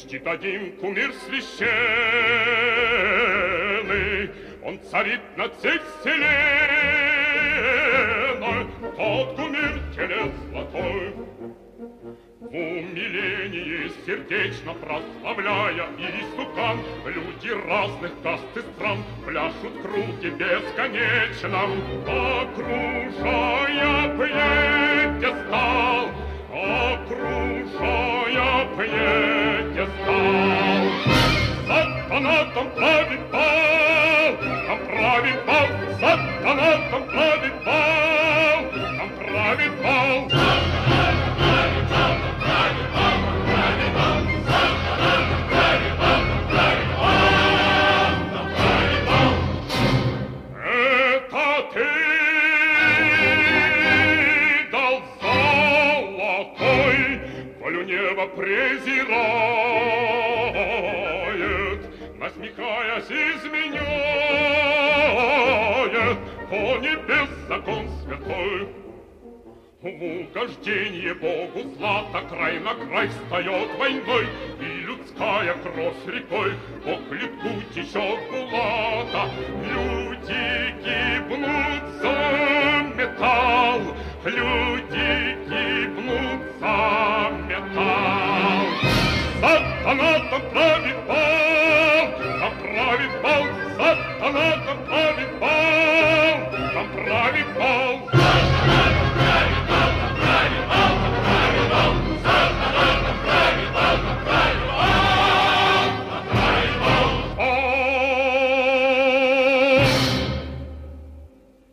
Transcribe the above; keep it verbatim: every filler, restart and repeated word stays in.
Чтит один кумир священный, он царит над всей вселенной, тот кумир телец золотой. В умилении сердечно прославляя истукан, люди разных каст и стран пляшут в круге бесконечном, окружая пьедестал, окружая пьедестал. Сатана там правит бал, там правит бал, сатана там правит бал, там правит бал. Небо презирает, насмехаясь, изменяет, о небес закон святой. В угождение Богу злато край на край встает войной, и людская кровь рекой по хлебку течет булата. Люди гибнут за металл, люди гибнут за металл. Сатана там правит